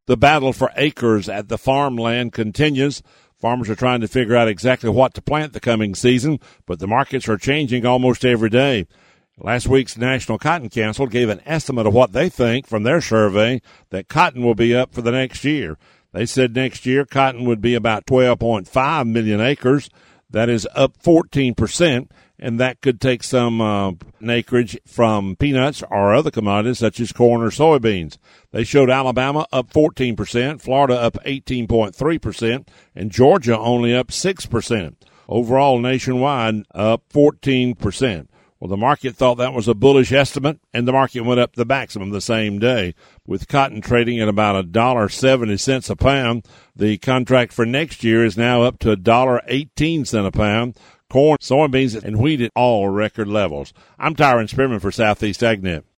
The battle for acres at the farmland continues. Farmers are trying to figure out exactly what to plant the coming season, but the markets are changing almost every day. Last week's National Cotton Council gave an estimate of what they think from their survey that cotton will be up for the next year. They said next year cotton would be about 12.5 million acres. That is up 14%, and that could take some acreage from peanuts or other commodities such as corn or soybeans. They showed Alabama up 14%, Florida up 18.3%, and Georgia only up 6%. Overall, nationwide, up 14%. Well, the market thought that was a bullish estimate, and the market went up the maximum the same day, with cotton trading at about $1.70 a pound. The contract for next year is now up to $1.18 a pound. Corn, soybeans, and wheat at all record levels. I'm Tyron Spearman for Southeast AgNet.